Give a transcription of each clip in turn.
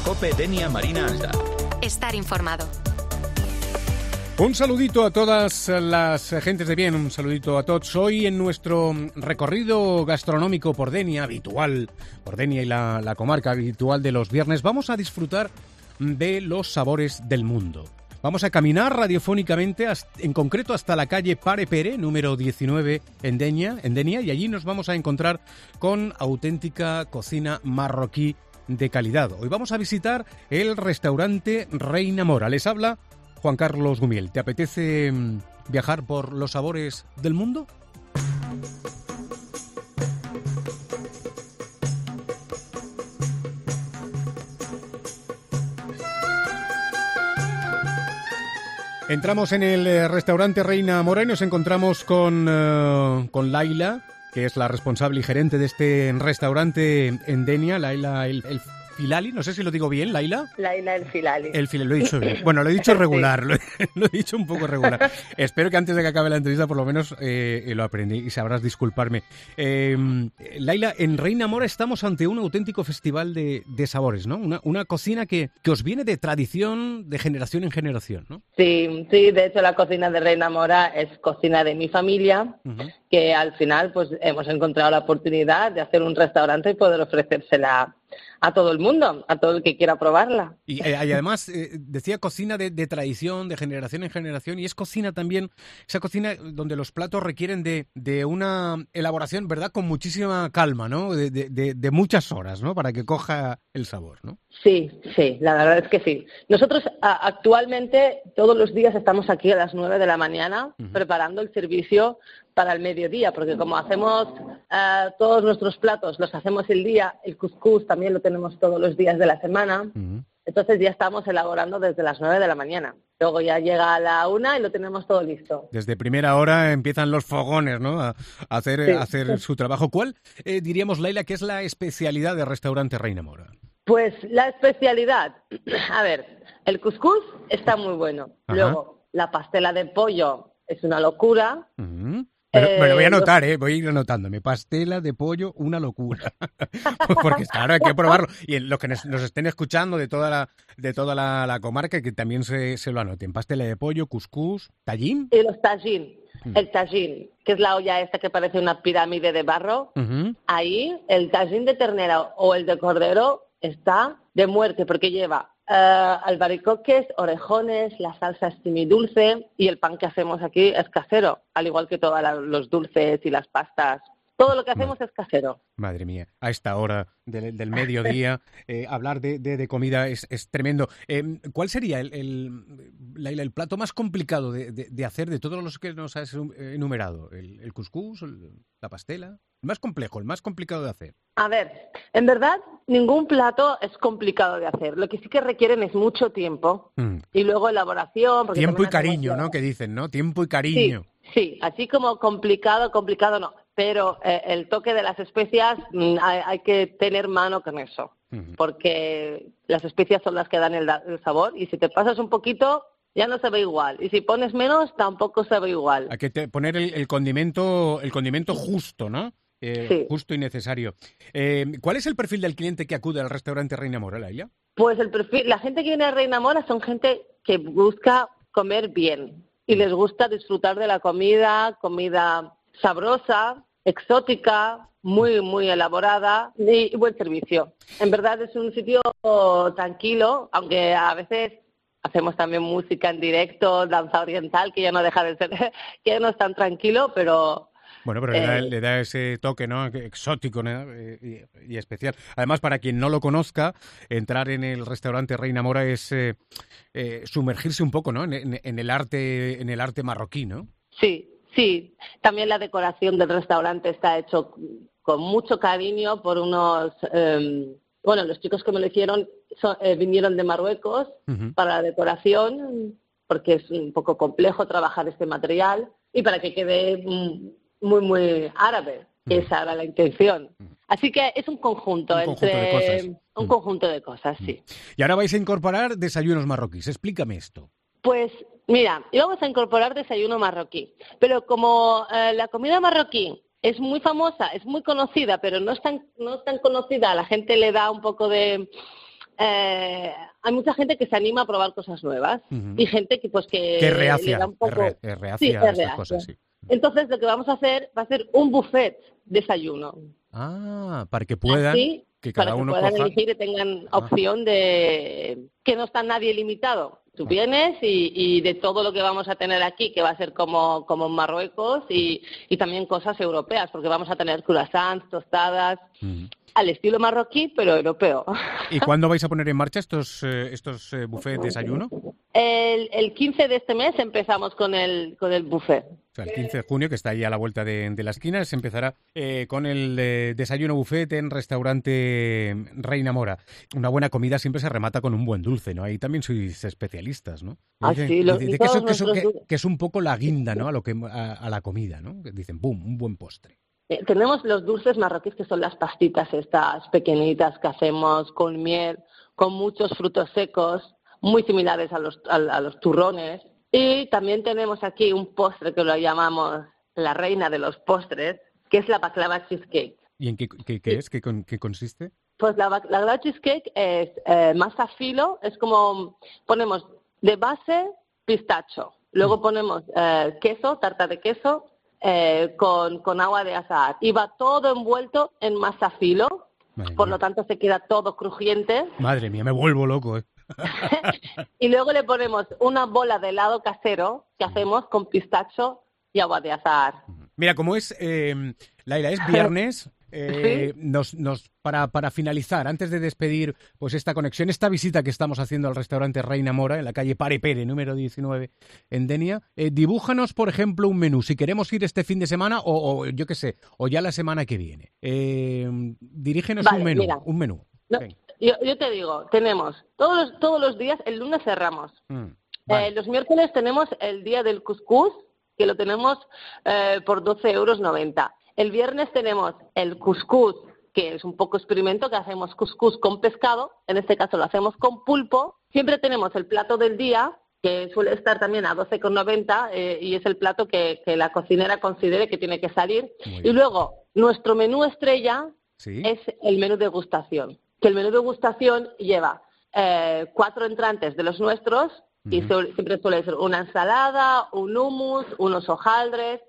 COPE Denia Marina Alta. Estar informado. Un saludito a todas las gentes de bien, un saludito a todos. Hoy en nuestro recorrido gastronómico por Denia, habitual, por Denia y la comarca habitual de los viernes, vamos a disfrutar de los sabores del mundo. Vamos a caminar radiofónicamente, en concreto hasta la calle Pare Pere, número 19 en Denia, y allí nos vamos a encontrar con auténtica cocina marroquí de calidad. Hoy vamos a visitar el restaurante Reina Mora. Les habla Juan Carlos Gumiel. ¿Te apetece viajar por los sabores del mundo? Entramos en el restaurante Reina Mora y nos encontramos con Laila, que es la responsable y gerente de este restaurante en Denia. Laila el Filali, no sé si lo digo bien, Laila. Laila el Filali. El Filali, lo he dicho bien. Bueno, lo he dicho regular, sí. lo he dicho un poco regular. Espero que antes de que acabe la entrevista por lo menos lo aprendí y sabrás disculparme. Laila, en Reina Mora estamos ante un auténtico festival de sabores, ¿no? Una cocina que os viene de tradición de generación en generación, ¿no? Sí, de hecho la cocina de Reina Mora es cocina de mi familia, que al final pues hemos encontrado la oportunidad de hacer un restaurante y poder ofrecérsela a todo el mundo, a todo el que quiera probarla. Y además, decía cocina de tradición, de generación en generación, y es cocina también, esa cocina donde los platos requieren de una elaboración, ¿verdad?, con muchísima calma, ¿no?, de muchas horas, ¿no?, para que coja el sabor, ¿no? Sí, la verdad es que sí. Nosotros actualmente todos los días estamos aquí a las 9 de la mañana preparando el servicio para el mediodía, porque como hacemos todos nuestros platos, los hacemos el día, el cuscús también lo tenemos todos los días de la semana, entonces ya estamos elaborando desde las 9 de la mañana. Luego ya llega a la 1 y lo tenemos todo listo. Desde primera hora empiezan los fogones, ¿no?, a hacer su trabajo. ¿Cuál diríamos, Laila, que es la especialidad del restaurante Reina Mora? Pues la especialidad, a ver, el cuscús está muy bueno. Ajá. Luego, la pastela de pollo es una locura. Me lo voy a anotar, voy a ir anotándome. Pastela de pollo, una locura. Porque claro, hay que probarlo. Y los que nos estén escuchando de toda la comarca, que también se lo anoten. Pastela de pollo, cuscús, tallín. Y los tallín. El tallín, que es la olla esta que parece una pirámide de barro. Ahí, el tallín de ternera o el de cordero está de muerte porque lleva albaricoques, orejones, la salsa es semidulce y el pan que hacemos aquí es casero, al igual que todos los dulces y las pastas. Todo lo que hacemos es casero. Madre mía, a esta hora del mediodía hablar de comida es tremendo. ¿Cuál sería el plato más complicado de hacer de todos los que nos has enumerado? ¿El cuscús? ¿La pastela? El más complejo, el más complicado de hacer. A ver, en verdad ningún plato es complicado de hacer. Lo que sí que requieren es mucho tiempo y luego elaboración. Tiempo y cariño, ¿no? Que dicen, ¿no? Tiempo y cariño. Sí, así como complicado no. Pero el toque de las especias hay que tener mano con eso, porque las especias son las que dan el sabor y si te pasas un poquito ya no sabe igual y si pones menos tampoco sabe igual. Hay que poner el condimento justo, ¿no? Sí. Justo y necesario. ¿Cuál es el perfil del cliente que acude al restaurante Reina Mora, Laila? Pues la gente que viene a Reina Mora son gente que busca comer bien y les gusta disfrutar de la comida sabrosa, exótica, muy, muy elaborada y buen servicio. En verdad es un sitio tranquilo, aunque a veces hacemos también música en directo, danza oriental, que ya no deja de ser, que no es tan tranquilo, pero... Bueno, pero le da ese toque, ¿no?, exótico, ¿no?, y especial. Además, para quien no lo conozca, entrar en el restaurante Reina Mora es sumergirse un poco, ¿no?, en el arte marroquí, ¿no? Sí. También la decoración del restaurante está hecho con mucho cariño por unos... los chicos que me lo hicieron vinieron de Marruecos para la decoración, porque es un poco complejo trabajar este material y para que quede muy, muy árabe. Esa era la intención. Así que es un conjunto un conjunto de cosas, sí. Y ahora vais a incorporar desayunos marroquíes. Explícame esto. Pues mira, íbamos a incorporar desayuno marroquí, pero como la comida marroquí es muy famosa, es muy conocida, pero no es tan conocida, a la gente le da un poco de hay mucha gente que se anima a probar cosas nuevas y gente que es reacia, le da un poco... es reacia a estas cosas, sí. Entonces lo que vamos a hacer va a ser un buffet desayuno. Para que puedan... Así, que cada uno puedan coja... elegir y tengan opción de que no está nadie limitado. Tú vienes y de todo lo que vamos a tener aquí, que va a ser como en Marruecos, y también cosas europeas, porque vamos a tener croissants, tostadas, al estilo marroquí, pero europeo. ¿Y cuándo vais a poner en marcha estos buffets de desayuno? El 15 de este mes empezamos con el buffet. O sea, el 15 de junio, que está ahí a la vuelta de la esquina, se empezará con el desayuno buffet en restaurante Reina Mora. Una buena comida siempre se remata con un buen dulce, ¿no? Ahí también sois especialistas, ¿no? Dicen que es un poco la guinda, ¿no? A la comida, ¿no? Dicen, ¡pum!, un buen postre. Tenemos los dulces marroquíes, que son las pastitas estas pequeñitas que hacemos con miel, con muchos frutos secos, muy similares a los turrones. Y también tenemos aquí un postre que lo llamamos la reina de los postres, que es la baklava cheesecake. ¿Y en qué es? ¿Qué consiste? Pues la baklava cheesecake es masa filo, es como ponemos de base pistacho, luego ponemos queso, tarta de queso, con agua de azahar, y va todo envuelto en masa filo, por lo tanto se queda todo crujiente. Madre mía, me vuelvo loco, ¿eh? Y luego le ponemos una bola de helado casero que hacemos con pistacho y agua de azahar. Mira, como es, Laila, es viernes. ¿Sí? Para finalizar, antes de despedir pues esta conexión, esta visita que estamos haciendo al restaurante Reina Mora en la calle Pare Pere, número 19 en Denia, dibújanos, por ejemplo, un menú. Si queremos ir este fin de semana o yo qué sé, o ya la semana que viene. Dirígenos un menú. Mira, un menú. No, yo te digo, tenemos todos los días, el lunes cerramos. Vale. Los miércoles tenemos el día del couscous, que lo tenemos por 12,90 €. El viernes tenemos el couscous, que es un poco experimento, que hacemos couscous con pescado, en este caso lo hacemos con pulpo. Siempre tenemos el plato del día, que suele estar también a 12,90 y es el plato que la cocinera considere que tiene que salir. Y luego, nuestro menú estrella es el menú degustación, que el menú degustación lleva 4 entrantes de los nuestros, y siempre suele ser una ensalada, un hummus, unos hojaldres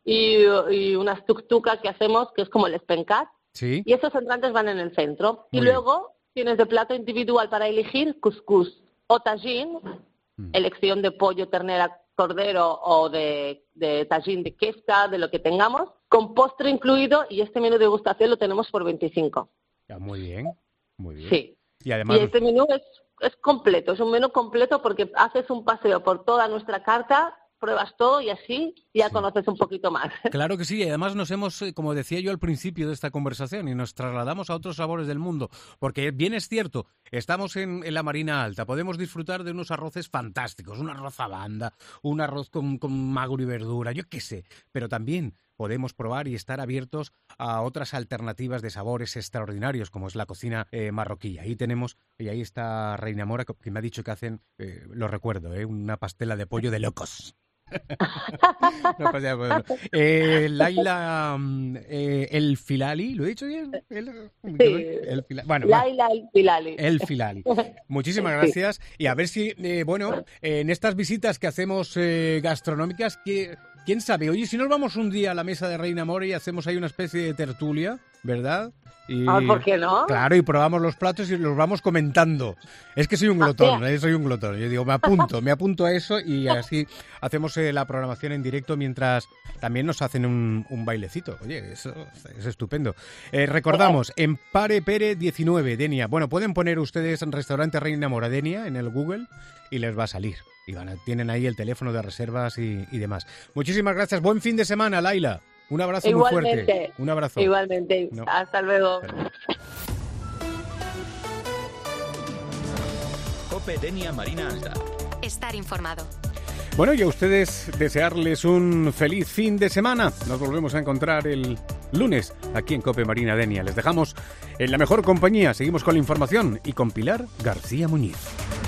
y unas tuktuka que hacemos, que es como el spenkat. Sí. Y esos entrantes van en el centro. Y luego tienes de plato individual para elegir couscous o tajín, elección de pollo, ternera, cordero o de tajín de kefta, de lo que tengamos, con postre incluido, y este menú de degustación lo tenemos por 25. Ya, muy bien, muy bien. Sí. Y además este menú es completo, es un menú completo porque haces un paseo por toda nuestra carta, pruebas todo y así ya conoces un poquito más. Claro que sí, y además nos hemos, como decía yo al principio de esta conversación, y nos trasladamos a otros sabores del mundo, porque bien es cierto, estamos en la Marina Alta, podemos disfrutar de unos arroces fantásticos, un arroz a banda, un arroz con magro y verdura, yo qué sé, pero también podemos probar y estar abiertos a otras alternativas de sabores extraordinarios, como es la cocina marroquí. Ahí tenemos, y ahí está Reina Mora, que me ha dicho que hacen, lo recuerdo, una pastela de pollo de locos. No, Laila El Filali, ¿lo he dicho bien? Laila El Filali. El Filali. Muchísimas gracias. Y a ver si, en estas visitas que hacemos gastronómicas, ¿quién sabe? Oye, si nos vamos un día a la mesa de Reina Mora y hacemos ahí una especie de tertulia, ¿verdad? ¿Por qué no? Claro, y probamos los platos y los vamos comentando. Es que soy un glotón, soy un glotón. Yo digo, me apunto a eso y así hacemos la programación en directo mientras también nos hacen un bailecito. Oye, eso es estupendo. Recordamos, en Pare Pere 19, Denia. Bueno, pueden poner ustedes en restaurante Reina Mora Denia en el Google y les va a salir. Y tienen ahí el teléfono de reservas y demás. Muchísimas gracias. Buen fin de semana, Laila. Un abrazo muy fuerte. Un abrazo. Igualmente. Hasta luego. COPE Denia Marina Alta. Estar informado. Bueno, y a ustedes desearles un feliz fin de semana. Nos volvemos a encontrar el lunes aquí en COPE Marina Denia. Les dejamos en la mejor compañía. Seguimos con la información y con Pilar García Muñiz.